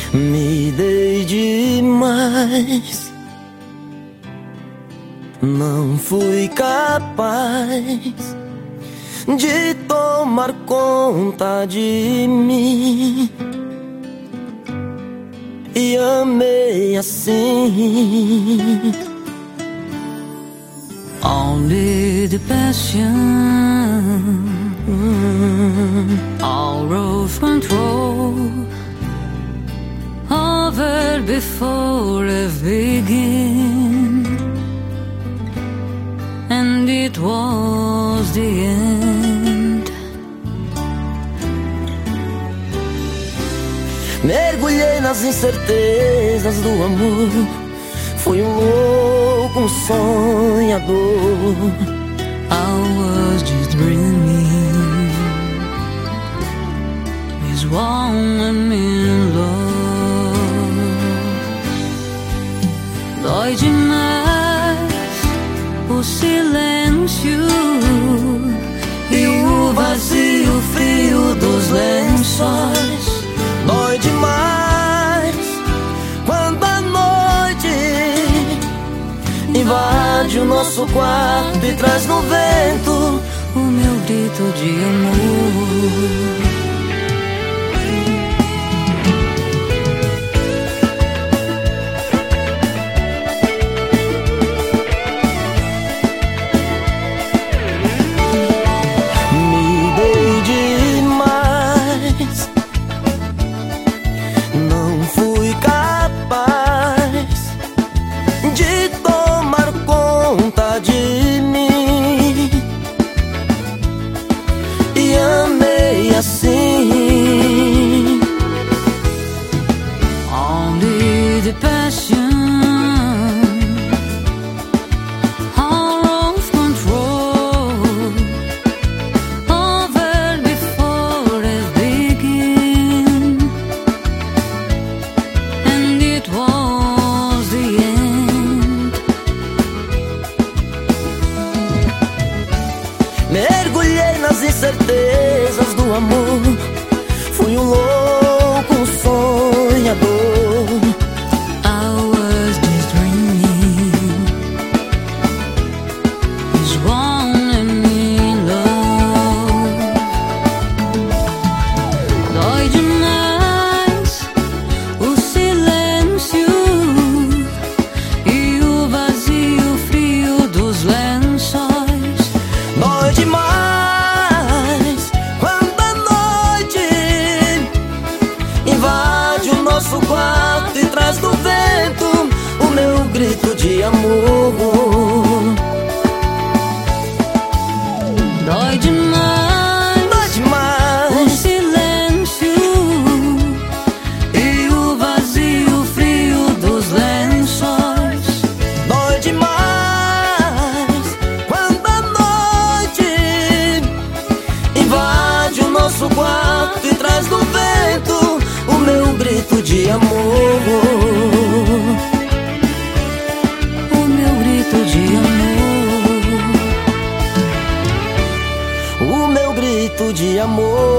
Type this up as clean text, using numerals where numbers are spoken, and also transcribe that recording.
Me dei demais, não fui capaz de tomar conta de mim. E amei assim. Only the passion, all of control, over before I've begin, and it was the end. Mergulhei nas incertezas do amor, fui louco, sonhador. I was just dreaming, this one I'm in love. Dói demais o silêncio e o vazio frio dos lençóis. Dói demais quando a noite invade o nosso quarto e traz no vento o meu grito de amor. Assim. Only the passion, all of control, over before it begin, and it was the end. Mergulhei nas incertezas do amor, fui louco, sonhador. I was just dreaming, this one I'm in love. Dói demais o silêncio e o vazio frio dos lençóis. Dói demais nosso quarto e traz do vento o meu grito de amor. Dói demais o silêncio e o vazio frio dos lençóis. Dói demais quando a noite invade o nosso quarto e traz do vento o meu grito de amor. O meu grito de amor. O meu grito de amor.